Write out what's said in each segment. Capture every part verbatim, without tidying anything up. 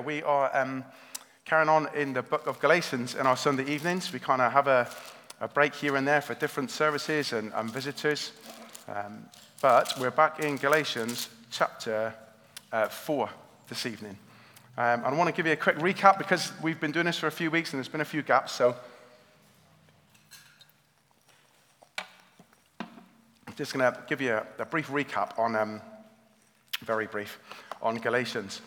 We are um, carrying on in the book of Galatians in our Sunday evenings. We kind of have a, a break here and there for different services and, and visitors. Um, but we're back in Galatians chapter uh, four this evening. Um, and I want to give you a quick recap because we've been doing this for a few weeks and there's been a few gaps. So I'm just going to give you a, a brief recap on, um, very brief, on Galatians.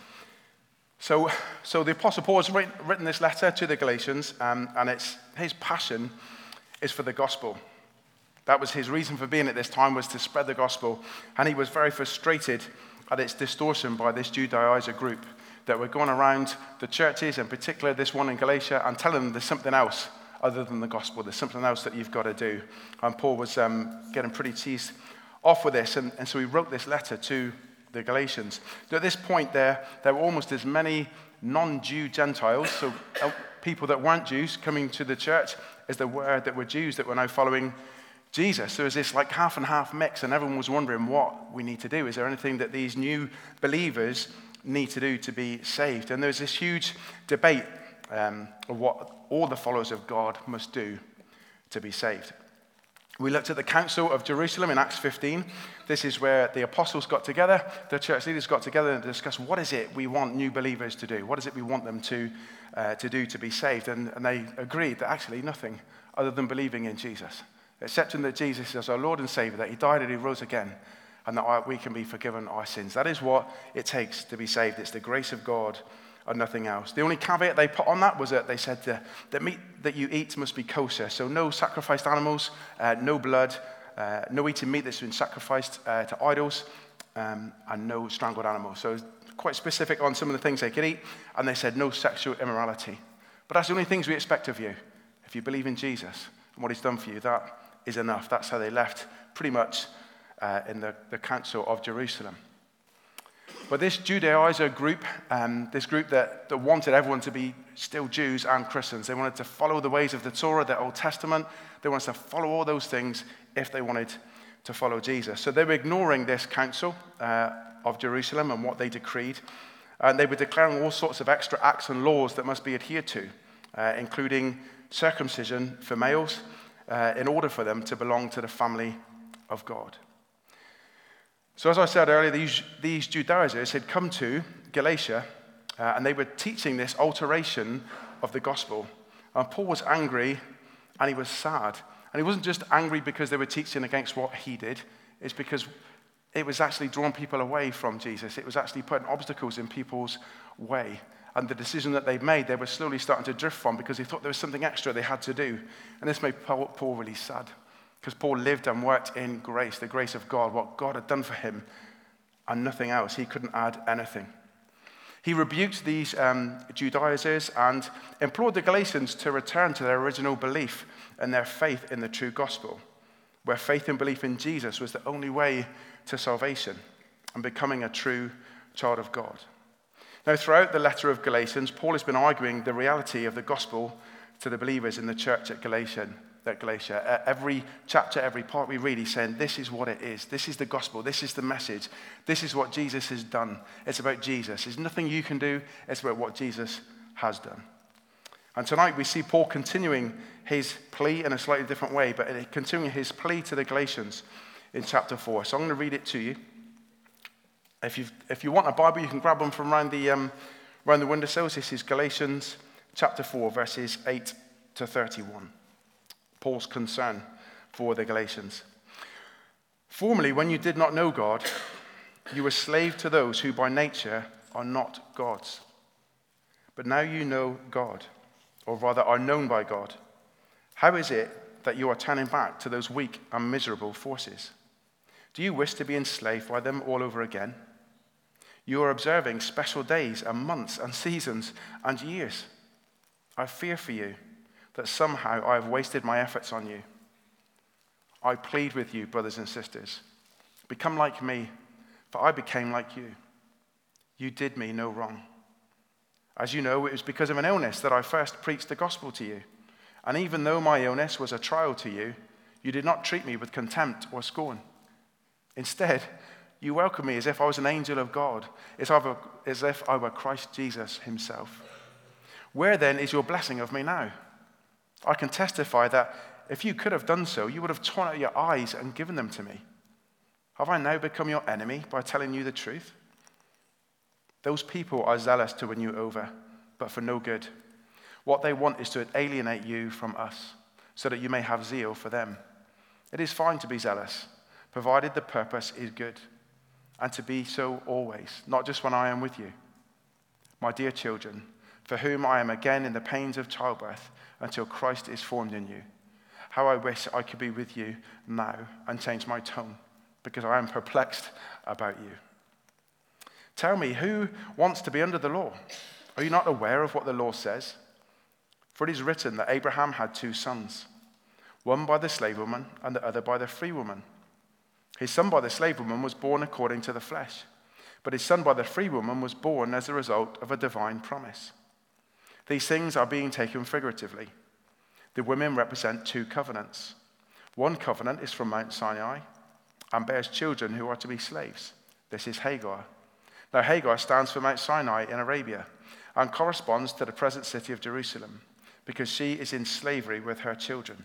So, so the Apostle Paul has written, written this letter to the Galatians, um, and it's his passion is for the gospel. That was his reason for being at this time, was to spread the gospel, and he was very frustrated at its distortion by this Judaizer group that were going around the churches, in particular this one in Galatia, and telling them there's something else other than the gospel. There's something else that you've got to do. And Paul was um, getting pretty teased off with this, and, and so he wrote this letter to the Galatians. So at this point there, there were almost as many non-Jew Gentiles, so people that weren't Jews, coming to the church as there were that were Jews that were now following Jesus. There was this like half and half mix, and everyone was wondering what we need to do. Is there anything that these new believers need to do to be saved? And there was this huge debate um, of what all the followers of God must do to be saved. We looked at the Council of Jerusalem in Acts fifteen. This is where the apostles got together, the church leaders got together and discussed what is it we want new believers to do? What is it we want them to uh, to do to be saved? And, and they agreed that actually nothing other than believing in Jesus. Accepting that Jesus is our Lord and Savior, that he died and he rose again, and that we can be forgiven our sins. That is what it takes to be saved. It's the grace of God and nothing else. The only caveat they put on that was that they said that the meat that you eat must be kosher. So no sacrificed animals, uh, no blood, uh, no eating meat that's been sacrificed uh, to idols, um, and no strangled animals. So quite specific on some of the things they could eat. And they said no sexual immorality. But that's the only things we expect of you. If you believe in Jesus and what he's done for you, that is enough. That's how they left pretty much uh, in the, the Council of Jerusalem. But this Judaizer group, um, this group that, that wanted everyone to be still Jews and Christians, they wanted to follow the ways of the Torah, the Old Testament. They wanted to follow all those things if they wanted to follow Jesus. So they were ignoring this council uh, of Jerusalem and what they decreed. And they were declaring all sorts of extra acts and laws that must be adhered to, uh, including circumcision for males, uh, in order for them to belong to the family of God. So as I said earlier, these, these Judaizers had come to Galatia, uh, and they were teaching this alteration of the gospel. And Paul was angry, and he was sad. And he wasn't just angry because they were teaching against what he did. It's because it was actually drawing people away from Jesus. It was actually putting obstacles in people's way. And the decision that they'd made, they were slowly starting to drift from because they thought there was something extra they had to do. And this made Paul, Paul really sad. Because Paul lived and worked in grace, the grace of God, what God had done for him, and nothing else. He couldn't add anything. He rebuked these um, Judaizers and implored the Galatians to return to their original belief and their faith in the true gospel, where faith and belief in Jesus was the only way to salvation and becoming a true child of God. Now, throughout the letter of Galatians, Paul has been arguing the reality of the gospel to the believers in the church at Galatia. At Galatia. Every chapter, every part we read, he's saying, this is what it is. This is the gospel. This is the message. This is what Jesus has done. It's about Jesus. There's nothing you can do. It's about what Jesus has done. And tonight we see Paul continuing his plea in a slightly different way, but continuing his plea to the Galatians in chapter four. So I'm going to read it to you. If you if you want a Bible, you can grab one from around the, um, around the windowsills. This is Galatians chapter four, verses eight to thirty-one. Paul's concern for the Galatians. Formerly, when you did not know God, you were slave to those who by nature are not God's. But now you know God, or rather are known by God. How is it that you are turning back to those weak and miserable forces? Do you wish to be enslaved by them all over again? You are observing special days and months and seasons and years. I fear for you that somehow I have wasted my efforts on you. I plead with you, brothers and sisters, become like me, for I became like you. You did me no wrong. As you know, it was because of an illness that I first preached the gospel to you. And even though my illness was a trial to you, you did not treat me with contempt or scorn. Instead, You welcome me as if I was an angel of God, as I were- as if I were Christ Jesus himself. Where then is your blessing of me now? I can testify that if you could have done so, you would have torn out your eyes and given them to me. Have I now become your enemy by telling you the truth? Those people are zealous to win you over, but for no good. What they want is to alienate you from us, so that you may have zeal for them. It is fine to be zealous, provided the purpose is good, and to be so always, not just when I am with you. My dear children, for whom I am again in the pains of childbirth until Christ is formed in you. How I wish I could be with you now and change my tone, because I am perplexed about you. Tell me, who wants to be under the law? Are you not aware of what the law says? For it is written that Abraham had two sons, one by the slave woman and the other by the free woman. His son by the slave woman was born according to the flesh, but his son by the free woman was born as a result of a divine promise. These things are being taken figuratively. The women represent two covenants. One covenant is from Mount Sinai and bears children who are to be slaves. This is Hagar. Now Hagar stands for Mount Sinai in Arabia and corresponds to the present city of Jerusalem, because she is in slavery with her children.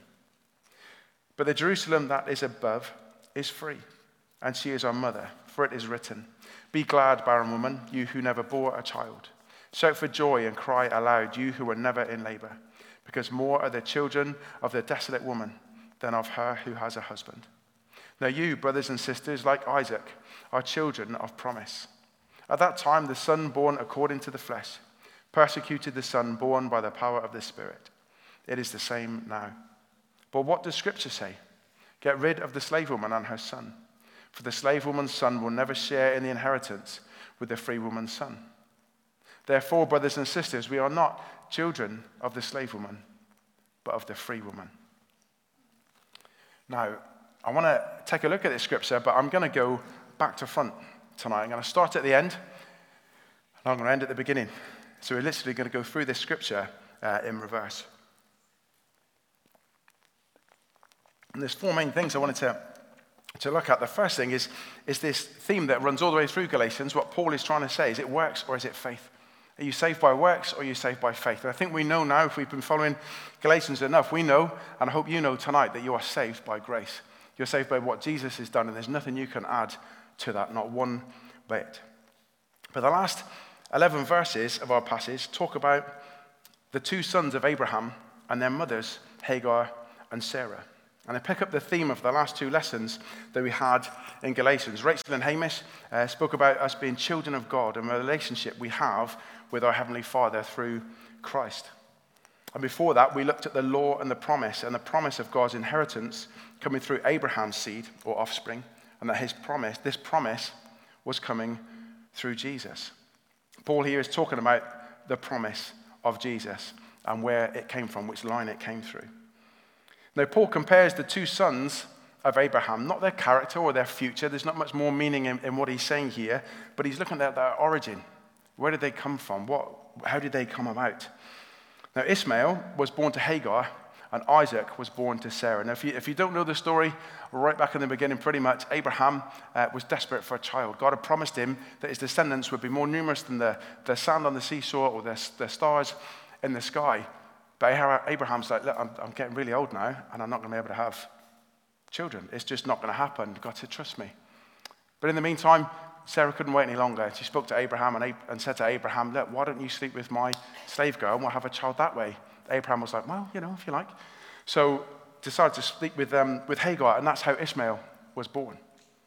But the Jerusalem that is above is free, and she is our mother, for it is written, "Be glad, barren woman, you who never bore a child. Shout for joy and cry aloud, you who were never in labor, because more are the children of the desolate woman than of her who has a husband." Now you, brothers and sisters, like Isaac, are children of promise. At that time, the son born according to the flesh persecuted the son born by the power of the Spirit. It is the same now. But what does Scripture say? Get rid of the slave woman and her son, for the slave woman's son will never share in the inheritance with the free woman's son. Therefore, brothers and sisters, we are not children of the slave woman, but of the free woman. Now, I want to take a look at this scripture, but I'm going to go back to front tonight. I'm going to start at the end, and I'm going to end at the beginning. So we're literally going to go through this scripture uh, in reverse. And there's four main things I wanted to, to look at. The first thing is, is this theme that runs all the way through Galatians. What Paul is trying to say, is it works or is it faith? Are you saved by works or are you saved by faith? And I think we know now, if we've been following Galatians enough, we know, and I hope you know tonight, that you are saved by grace. You're saved by what Jesus has done, and there's nothing you can add to that, not one bit. But the last eleven verses of our passage talk about the two sons of Abraham and their mothers, Hagar and Sarah. And I pick up the theme of the last two lessons that we had in Galatians. Rachel and Hamish uh, spoke about us being children of God and the relationship we have with our Heavenly Father through Christ. And before that, we looked at the law and the promise, and the promise of God's inheritance coming through Abraham's seed or offspring, and that his promise, this promise, was coming through Jesus. Paul here is talking about the promise of Jesus and where it came from, which line it came through. Now, Paul compares the two sons of Abraham, not their character or their future. There's not much more meaning in, in what he's saying here, but he's looking at their origin. Where did they come from? What, how did they come about? Now, Ishmael was born to Hagar, and Isaac was born to Sarah. Now, if you, if you don't know the story, right back in the beginning, pretty much, Abraham uh, was desperate for a child. God had promised him that his descendants would be more numerous than the, the sand on the seashore or the, the stars in the sky. But Abraham's like, look, I'm, I'm getting really old now, and I'm not going to be able to have children. It's just not going to happen. God said, trust me. But in the meantime, Sarah couldn't wait any longer. She spoke to Abraham and, and said to Abraham, look, why don't you sleep with my slave girl and we'll have a child that way? Abraham was like, well, you know, if you like. So decided to sleep with, um, with Hagar, and that's how Ishmael was born.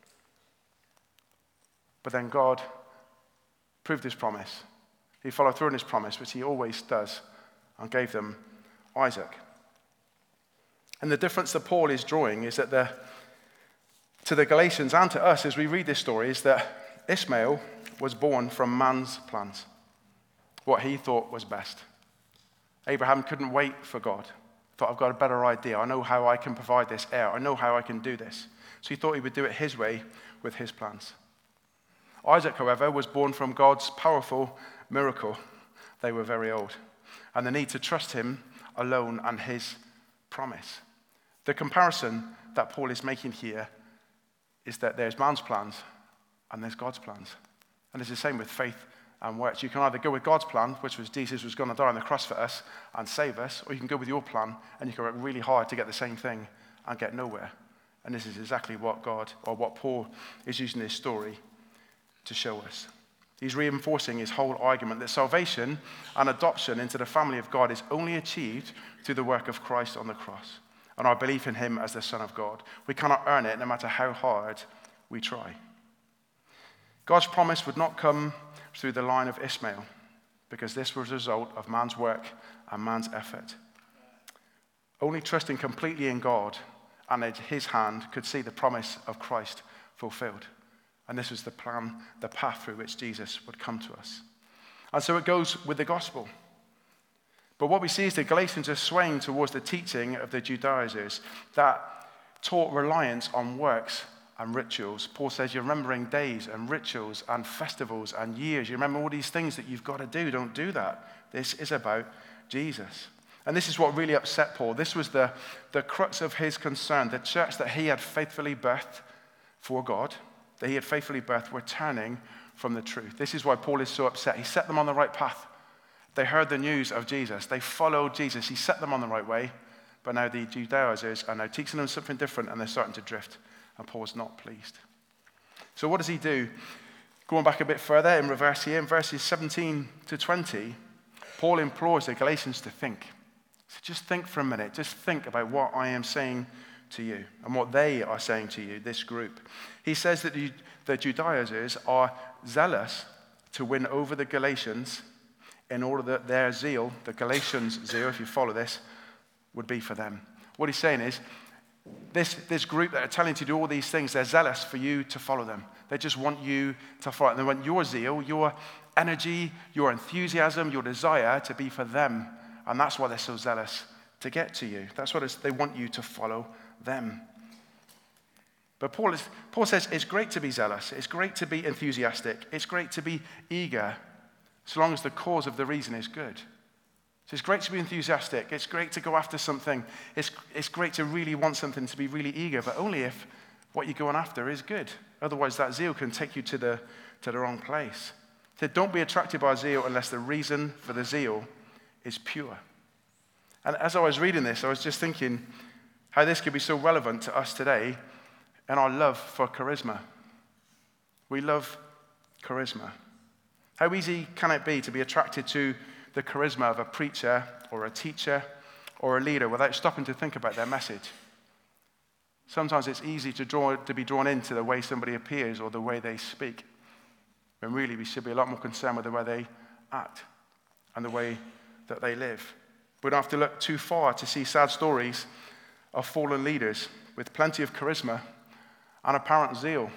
But then God proved his promise. He followed through on his promise, which he always does, and gave them Isaac. And the difference that Paul is drawing is that the, to the Galatians and to us as we read this story is that Ishmael was born from man's plans, what he thought was best. Abraham couldn't wait for God. Thought, I've got a better idea. I know how I can provide this heir. I know how I can do this. So he thought he would do it his way with his plans. Isaac, however, was born from God's powerful miracle. They were very old. And the need to trust him alone and his promise. The comparison that Paul is making here is that there's man's plans and there's God's plans. And it's the same with faith and works. You can either go with God's plan, which was Jesus was going to die on the cross for us and save us, or you can go with your plan and you can work really hard to get the same thing and get nowhere. And this is exactly what God, or what Paul is using this story to show us. He's reinforcing his whole argument that salvation and adoption into the family of God is only achieved through the work of Christ on the cross and our belief in him as the Son of God. We cannot earn it no matter how hard we try. God's promise would not come through the line of Ishmael, because this was a result of man's work and man's effort. Only trusting completely in God and at his hand could see the promise of Christ fulfilled. And this was the plan, the path through which Jesus would come to us. And so it goes with the gospel. But what we see is the Galatians are swaying towards the teaching of the Judaizers that taught reliance on works and rituals. Paul says you're remembering days and rituals and festivals and years. You remember all these things that you've got to do. Don't do that. This is about Jesus. And this is what really upset Paul. This was the, the crux of his concern. The church that he had faithfully birthed for God, that he had faithfully birthed, were turning from the truth. This is why Paul is so upset. He set them on the right path. They heard the news of Jesus. They followed Jesus. He set them on the right way. But now the Judaizers are now teaching them something different, and they're starting to drift. And Paul's not pleased. So what does he do? Going back a bit further in reverse here, in verses seventeen to twenty, Paul implores the Galatians to think. So just think for a minute. Just think about what I am saying to you and what they are saying to you, this group. He says that the, the Judaizers are zealous to win over the Galatians in order that their zeal, the Galatians' zeal, if you follow this, would be for them. What he's saying is, This, this group that are telling you to do all these things, they're zealous for you to follow them. They just want you to follow them. They want your zeal, your energy, your enthusiasm, your desire to be for them. And that's why they're so zealous to get to you. That's what it's, they want you to follow them. But Paul, is, Paul says it's great to be zealous. It's great to be enthusiastic. It's great to be eager, so long as the cause of the reason is good. So it's great to be enthusiastic. It's great to go after something. It's, it's great to really want something, to be really eager, but only if what you're going after is good. Otherwise, that zeal can take you to the, to the wrong place. So don't be attracted by zeal unless the reason for the zeal is pure. And as I was reading this, I was just thinking how this could be so relevant to us today and our love for charisma. We love charisma. How easy can it be to be attracted to the charisma of a preacher or a teacher or a leader without stopping to think about their message? Sometimes it's easy to draw to be drawn into the way somebody appears or the way they speak, when really we should be a lot more concerned with the way they act and the way that they live. We don't have to look too far to see sad stories of fallen leaders with plenty of charisma and apparent zeal,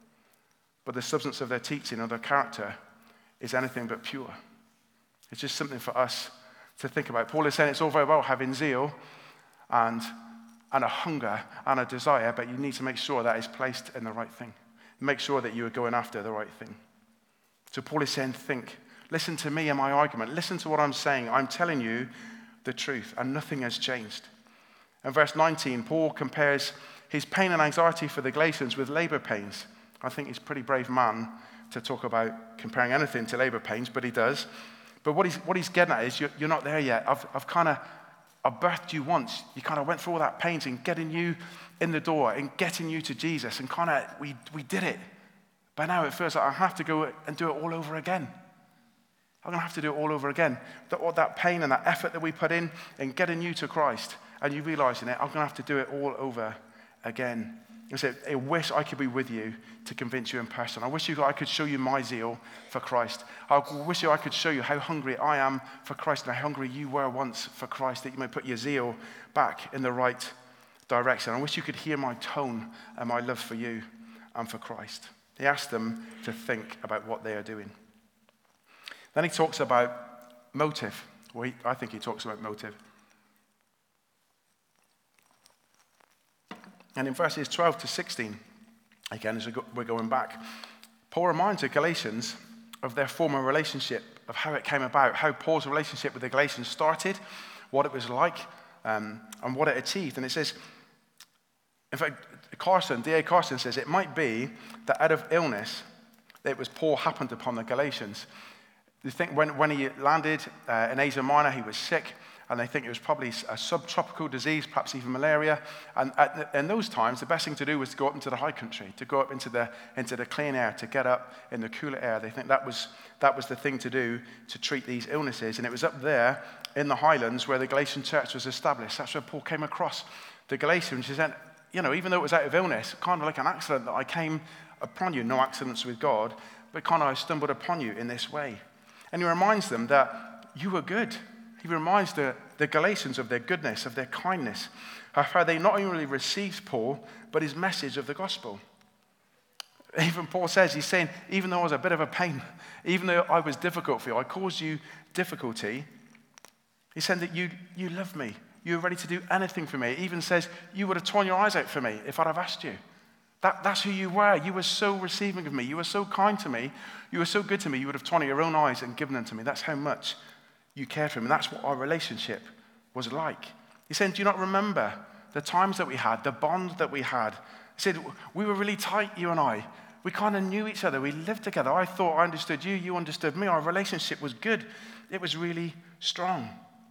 but the substance of their teaching or their character is anything but pure. It's just something for us to think about. Paul is saying it's all very well having zeal and, and a hunger and a desire, but you need to make sure that is placed in the right thing. Make sure that you are going after the right thing. So Paul is saying, think. Listen to me and my argument. Listen to what I'm saying. I'm telling you the truth, and nothing has changed. In verse nineteen, Paul compares his pain and anxiety for the Galatians with labor pains. I think he's a pretty brave man to talk about comparing anything to labor pains, but he does. But what he's, what he's getting at is, you're, you're not there yet. I've, I've kind of, I birthed you once. You kind of went through all that pain in getting you in the door and getting you to Jesus, and kind of, we, we did it. But now it feels like I have to go and do it all over again. I'm going to have to do it all over again. That, all that pain and that effort that we put in in getting you to Christ, and you realizing it, I'm going to have to do it all over again. I said, I wish I could be with you to convince you in person. I wish you, I could show you my zeal for Christ. I wish you I could show you how hungry I am for Christ and how hungry you were once for Christ, that you may put your zeal back in the right direction. I wish you could hear my tone and my love for you and for Christ. He asked them to think about what they are doing. Then he talks about motive. Well, he, I think he talks about motive. And in verses twelve to sixteen, again, as we're going back, Paul reminds the Galatians of their former relationship, of how it came about, how Paul's relationship with the Galatians started, what it was like, um, and what it achieved. And it says, in fact, Carson, D A Carson says, it might be that out of illness, it was Paul happened upon the Galatians. They think when, when he landed uh, in Asia Minor, he was sick, and they think it was probably a subtropical disease, perhaps even malaria. And at, in those times, the best thing to do was to go up into the high country, to go up into the into the clean air, to get up in the cooler air. They think that was that was the thing to do to treat these illnesses. And it was up there in the highlands where the Galatian church was established. That's where Paul came across the Galatians. He said, you know, even though it was out of illness, kind of like an accident that I came upon you, no accidents with God, but kind of I stumbled upon you in this way. And he reminds them that you were good. He reminds the, the Galatians of their goodness, of their kindness, of how they not only received Paul, but his message of the gospel. Even Paul says, he's saying, even though I was a bit of a pain, even though I was difficult for you, I caused you difficulty, he said that you, you love me. You were ready to do anything for me. He even says, you would have torn your eyes out for me if I'd have asked you. That, that's who you were. You were so receiving of me. You were so kind to me. You were so good to me. You would have torn your own eyes and given them to me. That's how much you cared for him. And that's what our relationship was like. He said, do you not remember the times that we had, the bond that we had? He said, we were really tight, you and I. We kind of knew each other. We lived together. I thought I understood you. You understood me. Our relationship was good. It was really strong.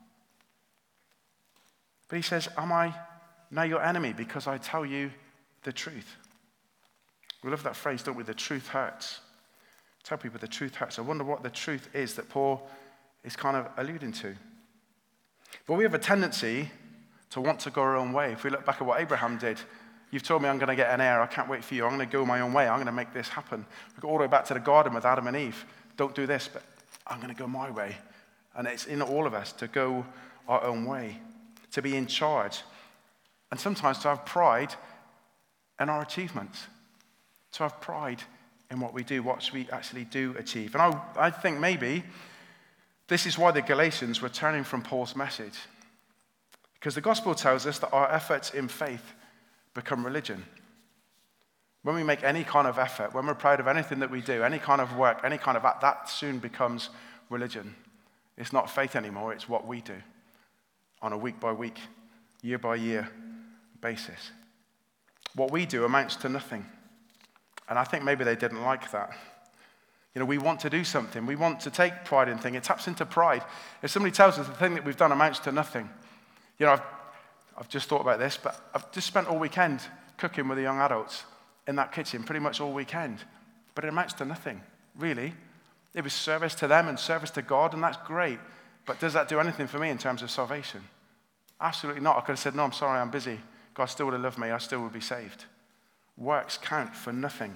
But he says, am I now your enemy because I tell you the truth? We love that phrase, don't we? The truth hurts. Tell people the truth hurts. I wonder what the truth is that Paul is kind of alluding to. But we have a tendency to want to go our own way. If we look back at what Abraham did, you've told me I'm going to get an heir. I can't wait for you. I'm going to go my own way. I'm going to make this happen. We go all the way back to the garden with Adam and Eve. Don't do this, but I'm going to go my way. And it's in all of us to go our own way, to be in charge, and sometimes to have pride in our achievements, to have pride in what we do, what we actually do achieve. And I, I think maybe this is why the Galatians were turning from Paul's message. Because the gospel tells us that our efforts in faith become religion. When we make any kind of effort, when we're proud of anything that we do, any kind of work, any kind of act, that soon becomes religion. It's not faith anymore, it's what we do on a week by week, year by year basis. What we do amounts to nothing. And I think maybe they didn't like that. You know, we want to do something. We want to take pride in things. It taps into pride. If somebody tells us the thing that we've done amounts to nothing. You know, I've, I've just thought about this, but I've just spent all weekend cooking with the young adults in that kitchen, pretty much all weekend. But it amounts to nothing, really. It was service to them and service to God, and that's great. But does that do anything for me in terms of salvation? Absolutely not. I could have said, no, I'm sorry, I'm busy. God still would have loved me. I still would be saved. Works count for nothing.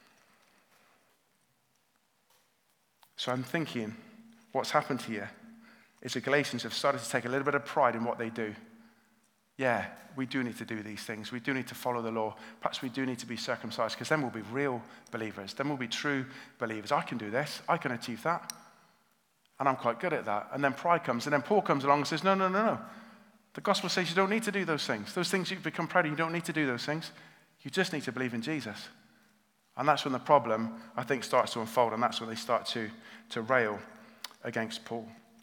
So I'm thinking, what's happened here is the Galatians have started to take a little bit of pride in what they do. Yeah, we do need to do these things. We do need to follow the law. Perhaps we do need to be circumcised, because then we'll be real believers. Then we'll be true believers. I can do this. I can achieve that. And I'm quite good at that. And then pride comes. And then Paul comes along and says, no, no, no, no. The gospel says you don't need to do those things. Those things you've become proud of, you don't need to do those things. You just need to believe in Jesus. And that's when the problem, I think, starts to unfold, and that's when they start to, to rail against Paul.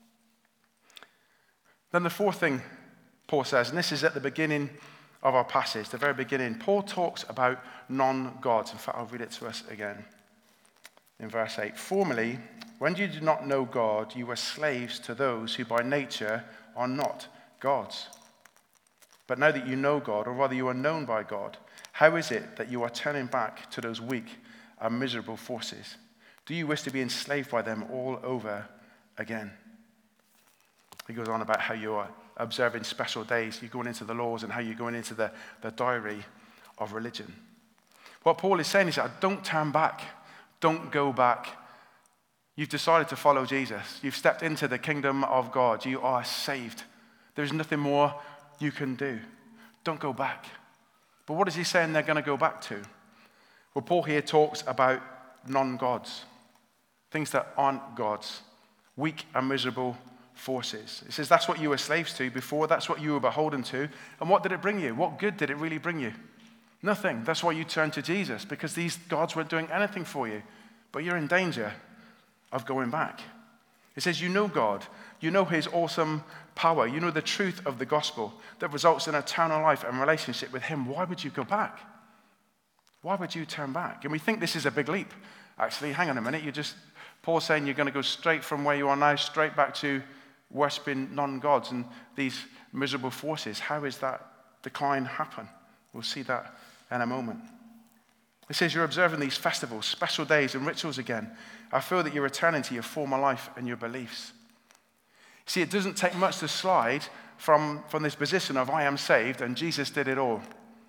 Then the fourth thing Paul says, and this is at the beginning of our passage, the very beginning, Paul talks about non-gods. In fact, I'll read it to us again. In verse eight, formerly, when you did not know God, you were slaves to those who by nature are not gods. But now that you know God, or rather you are known by God, how is it that you are turning back to those weak and miserable forces? Do you wish to be enslaved by them all over again? He goes on about how you are observing special days, you're going into the laws, and how you're going into the, the diary of religion. What Paul is saying is that don't turn back. Don't go back. You've decided to follow Jesus. You've stepped into the kingdom of God. You are saved. There's nothing more you can do. Don't go back. But what is he saying they're going to go back to? Well, Paul here talks about non-gods, things that aren't gods, weak and miserable forces. He says that's what you were slaves to before, that's what you were beholden to, and what did it bring you? What good did it really bring you? Nothing. That's why you turned to Jesus, because these gods weren't doing anything for you, but you're in danger of going back. He says you know God, you know his awesome power, you know the truth of the gospel that results in eternal life and relationship with him. Why would you go back? Why would you turn back? And we think this is a big leap. actually. Hang on a minute. You just, Paul's saying you're going to go straight from where you are now, straight back to worshipping non-gods and these miserable forces. How is that decline happen? We'll see that in a moment. It says you're observing these festivals, special days and rituals again. I feel that you're returning to your former life and your beliefs. See, it doesn't take much to slide from, from this position of I am saved and Jesus did it all,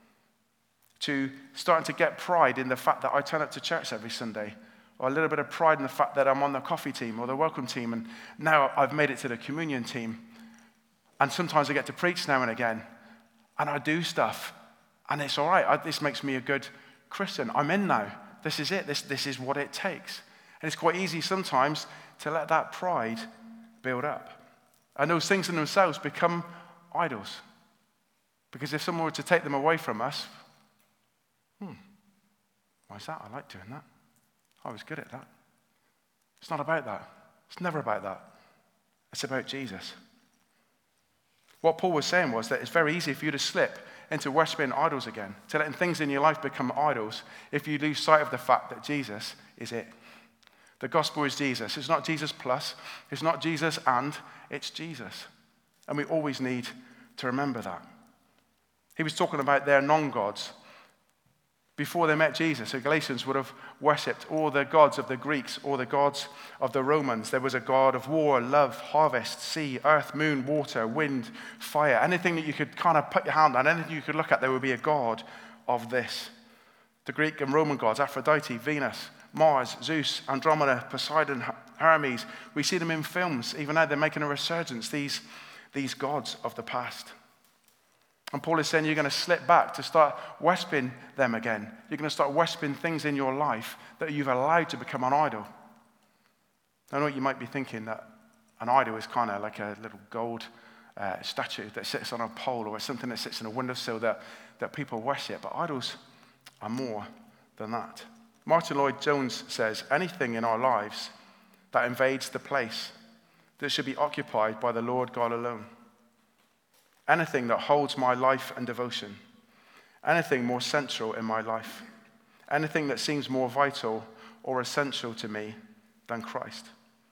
to starting to get pride in the fact that I turn up to church every Sunday, or a little bit of pride in the fact that I'm on the coffee team or the welcome team, and now I've made it to the communion team. And sometimes I get to preach now and again, and I do stuff, and it's all right. I, this makes me a good Christian. I'm in now. This is it. This, this is what it takes. And it's quite easy sometimes to let that pride build up. And those things in themselves become idols. Because if someone were to take them away from us, hmm, why is that? I like doing that. I was good at that. It's not about that. It's never about that. It's about Jesus. What Paul was saying was that it's very easy for you to slip into worshiping idols again, to letting things in your life become idols if you lose sight of the fact that Jesus is it. The gospel is Jesus. It's not Jesus plus. It's not Jesus and. It's Jesus. And we always need to remember that. He was talking about their non-gods. Before they met Jesus, the Galatians would have worshipped all the gods of the Greeks or the gods of the Romans. There was a god of war, love, harvest, sea, earth, moon, water, wind, fire. Anything that you could kind of put your hand on, anything you could look at, there would be a god of this. The Greek and Roman gods, Aphrodite, Venus, Mars, Zeus, Andromeda, Poseidon, Hermes. We see them in films. Even now they're making a resurgence, these, these gods of the past. And Paul is saying you're going to slip back to start worshipping them again. You're going to start worshipping things in your life that you've allowed to become an idol. I know what you might be thinking, that an idol is kind of like a little gold uh, statue that sits on a pole or something that sits in a windowsill that, that people worship. But idols are more than that. Martin Lloyd-Jones says, anything in our lives that invades the place that should be occupied by the Lord God alone. Anything that holds my life and devotion. Anything more central in my life. Anything that seems more vital or essential to me than Christ.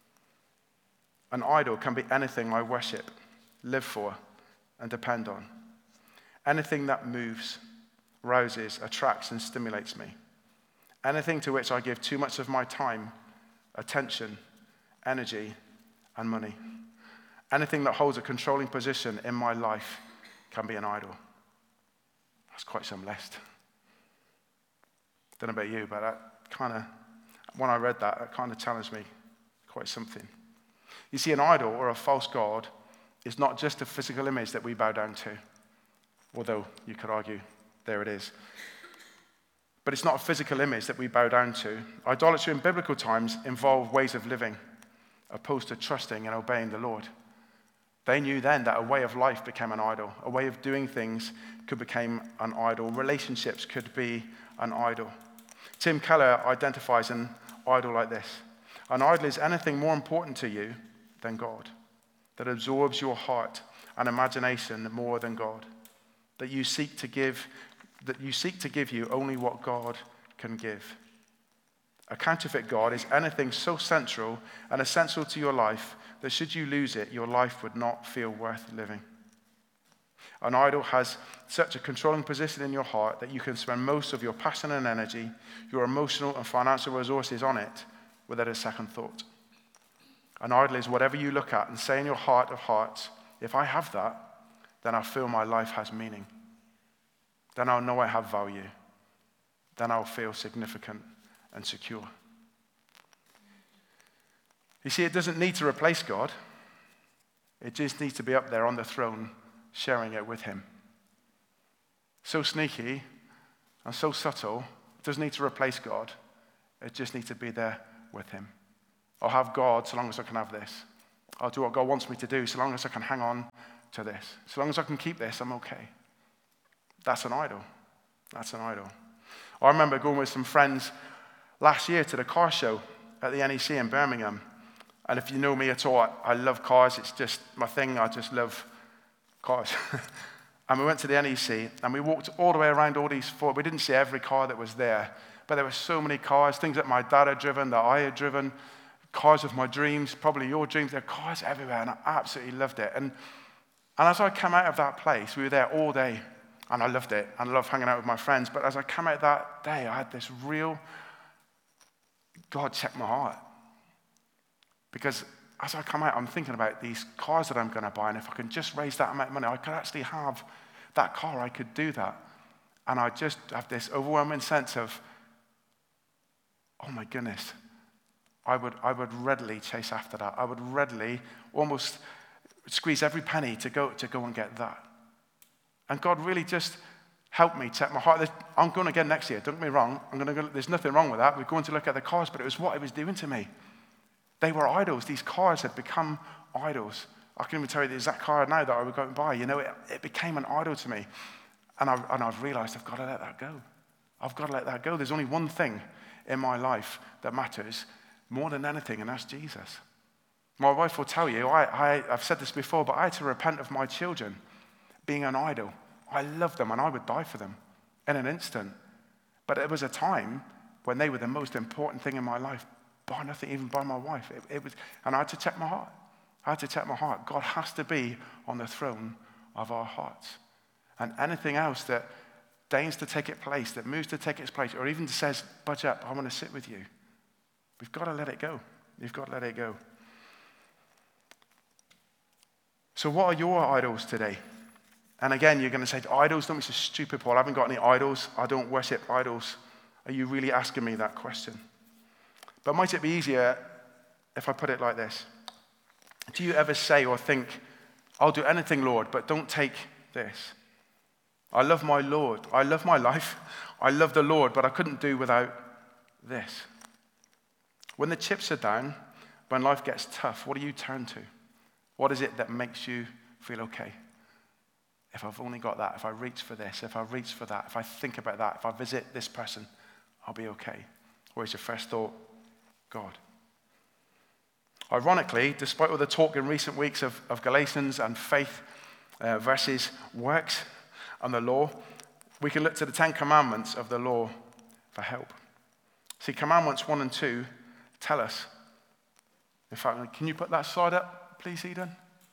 An idol can be anything I worship, live for, and depend on. Anything that moves, rouses, attracts, and stimulates me. Anything to which I give too much of my time, attention, energy, and money. Anything that holds a controlling position in my life can be an idol. That's quite some list. Don't know about you, but that kind of, when I read that, it kind of challenged me quite something. You see, an idol or a false god is not just a physical image that we bow down to, although you could argue there it is. But it's not a physical image that we bow down to. Idolatry in biblical times involved ways of living, opposed to trusting and obeying the Lord. They knew then that a way of life became an idol. A way of doing things could become an idol. Relationships could be an idol. Tim Keller identifies an idol like this. An idol is anything more important to you than God, that absorbs your heart and imagination more than God, that you seek to give that you seek to give you only what God can give. A counterfeit God is anything so central and essential to your life that should you lose it, your life would not feel worth living. An idol has such a controlling position in your heart that you can spend most of your passion and energy, your emotional and financial resources on it without a second thought. An idol is whatever you look at and say in your heart of hearts, if I have that, then I feel my life has meaning. Then I'll know I have value. Then I'll feel significant and secure. You see, it doesn't need to replace God. It just needs to be up there on the throne, sharing it with him. So sneaky and so subtle, it doesn't need to replace God. It just needs to be there with him. I'll have God so long as I can have this. I'll do what God wants me to do so long as I can hang on to this. So long as I can keep this, I'm okay. That's an idol. That's an idol. I remember going with some friends last year to the car show at the N E C in Birmingham. And if you know me at all, I love cars. It's just my thing. I just love cars. And we went to the N E C and we walked all the way around all these four. We didn't see every car that was there, But there were so many cars, things that my dad had driven, that I had driven, cars of my dreams, probably your dreams. There were cars everywhere, and I absolutely loved it. And, and as I came out of that place, we were there all day, and I loved it, and I loved hanging out with my friends. But as I came out that day, I had this real, God checked my heart. Because as I come out, I'm thinking about these cars that I'm going to buy, and if I can just raise that amount of money, I could actually have that car, I could do that. And I just have this overwhelming sense of, oh my goodness, I would, I would readily chase after that. I would readily almost squeeze every penny to go, to go and get that. And God really just helped me check my heart. I'm going again next year, don't get me wrong. I'm going to go, there's nothing wrong with that. We're going to look at the cars, but it was what it was doing to me. They were idols. These cars had become idols. I can even tell you the exact car now that I would go and buy. You know, it, it became an idol to me. And, I, and I've realized I've got to let that go. I've got to let that go. There's only one thing in my life that matters more than anything, and that's Jesus. My wife will tell you, I, I, I've said this before, but I had to repent of my children being an idol. I loved them, and I would die for them in an instant. But it was a time when they were the most important thing in my life, by nothing, even by my wife. It, it was, and I had to check my heart. I had to check my heart. God has to be on the throne of our hearts. And anything else that deigns to take its place, that moves to take its place, or even says, budge up, I want to sit with you. We've got to let it go. You've got to let it go. So what are your idols today? And again, you're going to say, idols, don't be so stupid, Paul. I haven't got any idols. I don't worship idols. Are you really asking me that question? But might it be easier if I put it like this? Do you ever say or think, I'll do anything, Lord, but don't take this? I love my Lord. I love my life. I love the Lord, but I couldn't do without this. When the chips are down, when life gets tough, what do you turn to? What is it that makes you feel okay? If I've only got that, if I reach for this, if I reach for that, if I think about that, if I visit this person, I'll be okay. Or is your first thought, God? Ironically, despite all the talk in recent weeks of, of Galatians and faith uh, versus works and the law, we can look to the Ten Commandments of the law for help. See, Commandments one and two tell us. In fact, can you put that slide up, please, Eden?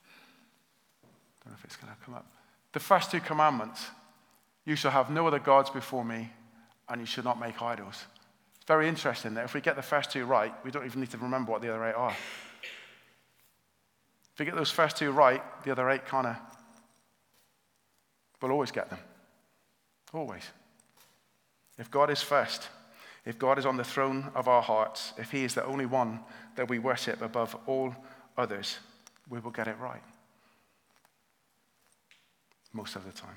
I don't know if it's going to come up. The first two commandments, you shall have no other gods before me, and you should not make idols. It's very interesting that if we get the first two right, we don't even need to remember what the other eight are. If we get those first two right, the other eight kind of, we'll always get them. Always. If God is first, if God is on the throne of our hearts, if he is the only one that we worship above all others, we will get it right. Most of the time.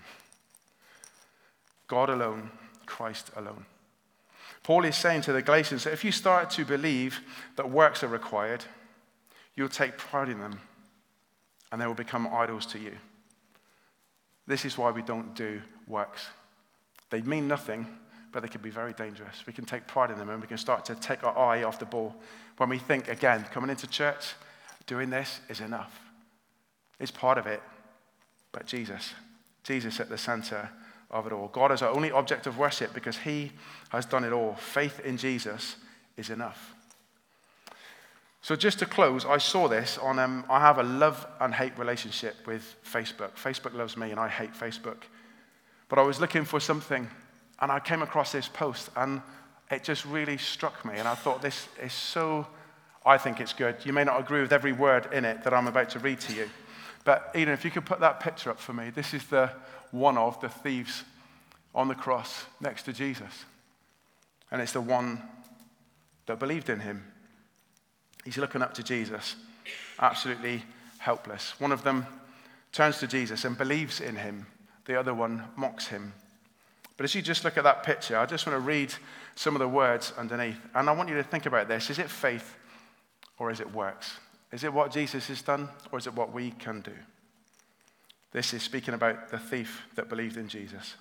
God alone, Christ alone. Paul is saying to the Galatians that if you start to believe that works are required, you'll take pride in them, and they will become idols to you. This is why we don't do works. They mean nothing, but they can be very dangerous. We can take pride in them, and we can start to take our eye off the ball when we think, again, coming into church, doing this is enough. It's part of it, but Jesus, Jesus at the center of it all. God is our only object of worship because he has done it all. Faith in Jesus is enough. So just to close, I saw this on, um, I have a love and hate relationship with Facebook. Facebook loves me and I hate Facebook. But I was looking for something and I came across this post and it just really struck me. And I thought this is so, I think it's good. You may not agree with every word in it that I'm about to read to you. But Eden, if you could put that picture up for me. This is the one of the thieves on the cross next to Jesus. And it's the one that believed in him. He's looking up to Jesus, absolutely helpless. One of them turns to Jesus and believes in him. The other one mocks him. But as you just look at that picture, I just want to read some of the words underneath. And I want you to think about this. Is it faith or is it works? Is it what Jesus has done or is it what we can do? This is speaking about the thief that believed in Jesus.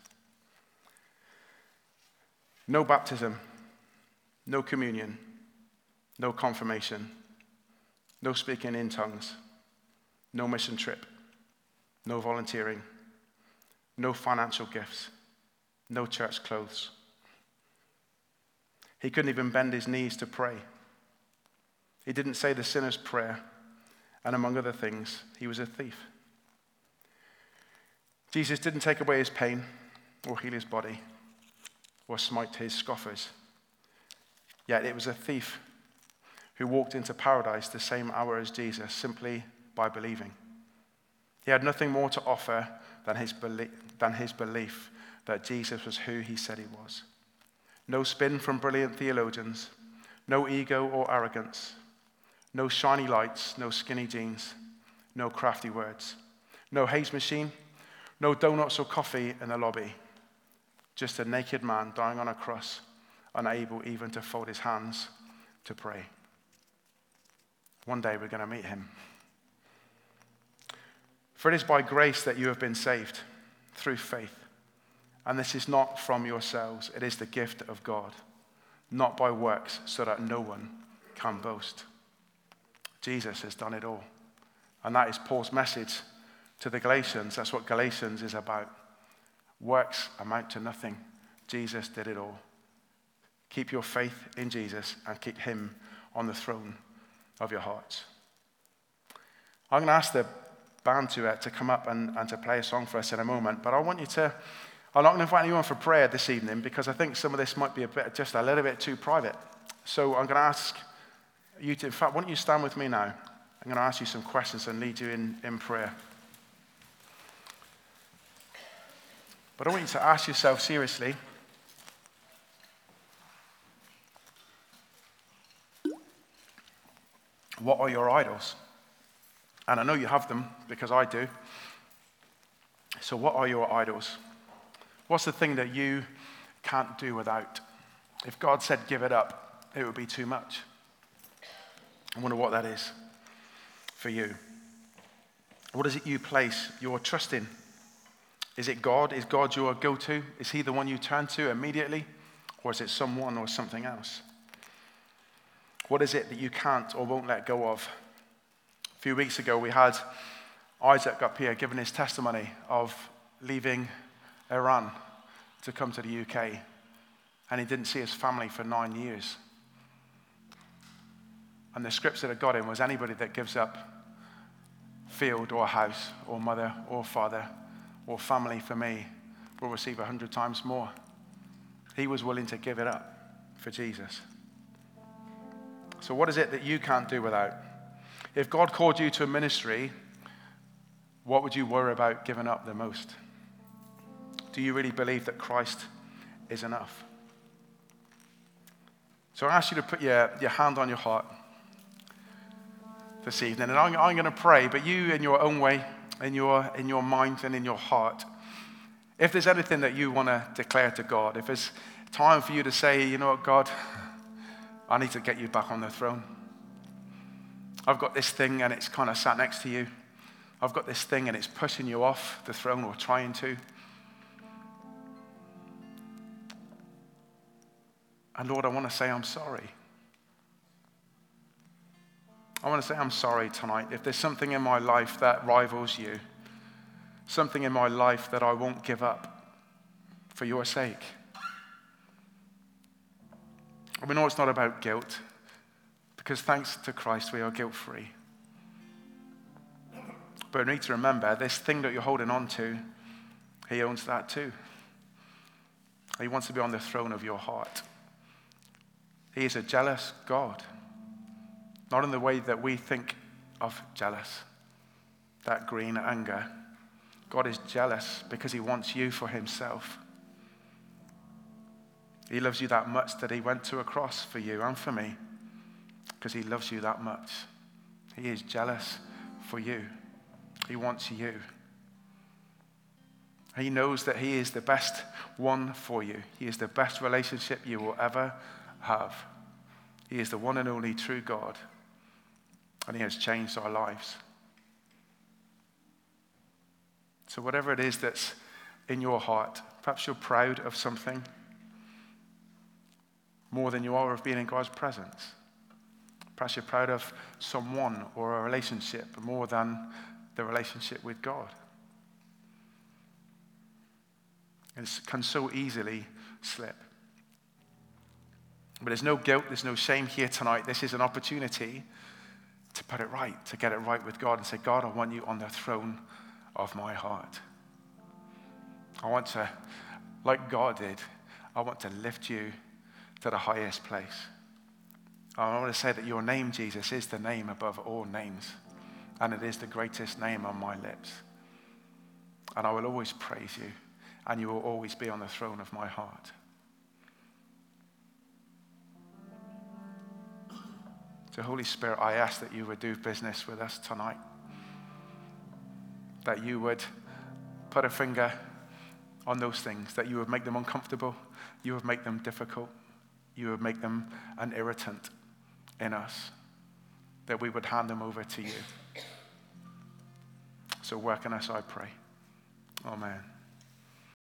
No baptism, no communion, no confirmation, no speaking in tongues, no mission trip, no volunteering, no financial gifts, no church clothes. He couldn't even bend his knees to pray. He didn't say the sinner's prayer. And among other things, he was a thief. Jesus didn't take away his pain or heal his body or smite his scoffers. Yet it was a thief who walked into paradise the same hour as Jesus simply by believing. He had nothing more to offer than his belief, than his belief that Jesus was who he said he was. No spin from brilliant theologians, no ego or arrogance, no shiny lights, no skinny jeans, no crafty words, no haze machine, no donuts or coffee in the lobby. Just a naked man dying on a cross, unable even to fold his hands to pray. One day we're going to meet him. For it is by grace that you have been saved, through faith. And this is not from yourselves, it is the gift of God, not by works, so that no one can boast. Jesus has done it all. And that is Paul's message to the Galatians. That's what Galatians is about. Works amount to nothing. Jesus did it all. Keep your faith in Jesus and keep him on the throne of your hearts. I'm going to ask the band to, uh, to come up and, and to play a song for us in a moment, but I want you to, I'm not going to invite anyone for prayer this evening because I think some of this might be a bit, just a little bit too private. So I'm going to ask you to, in fact, why don't you stand with me now? I'm going to ask you some questions and lead you in, in prayer. But I want you to ask yourself seriously, what are your idols? And I know you have them because I do. So what are your idols? What's the thing that you can't do without? If God said give it up, it would be too much. I wonder what that is for you. What is it you place your trust in? Is it God? Is God your go-to? Is he the one you turn to immediately? Or is it someone or something else? What is it that you can't or won't let go of? A few weeks ago, we had Isaac up here giving his testimony of leaving Iran to come to the U K. And he didn't see his family for nine years. And the scripture that got him was anybody that gives up field or house or mother or father or family for me will receive a hundred times more. He was willing to give it up for Jesus. So what is it that you can't do without? If God called you to a ministry, what would you worry about giving up the most? Do you really believe that Christ is enough? So I ask you to put your, your hand on your heart this evening. And I'm, I'm going to pray, but you in your own way, in your, in your mind and in your heart, if there's anything that you want to declare to God, if it's time for you to say, you know what, God, I need to get you back on the throne. I've got this thing and it's kind of sat next to you. I've got this thing and it's pushing you off the throne or trying to. And Lord, I want to say I'm sorry. I want to say I'm sorry tonight. If there's something in my life that rivals you, something in my life that I won't give up for your sake. We know it's not about guilt, because thanks to Christ we are guilt-free. But we need to remember, this thing that you're holding on to, he owns that too. He wants to be on the throne of your heart. He is a jealous God. Not in the way that we think of jealous, that green anger. God is jealous because he wants you for himself. He loves you that much that he went to a cross for you and for me, because he loves you that much. He is jealous for you. He wants you. He knows that he is the best one for you. He is the best relationship you will ever have. He is the one and only true God, and he has changed our lives. So whatever it is that's in your heart, perhaps you're proud of something more than you are of being in God's presence. Perhaps you're proud of someone or a relationship more than the relationship with God. It can so easily slip. But there's no guilt, there's no shame here tonight. This is an opportunity to put it right, to get it right with God and say, God, I want you on the throne of my heart. I want to, like God did, I want to lift you to the highest place. I want to say that your name, Jesus, is the name above all names. And it is the greatest name on my lips. And I will always praise you. And you will always be on the throne of my heart. So Holy Spirit, I ask that you would do business with us tonight. That you would put a finger on those things. That you would make them uncomfortable. You would make them difficult. You would make them an irritant in us. That we would hand them over to you. So work in us, I pray. Amen.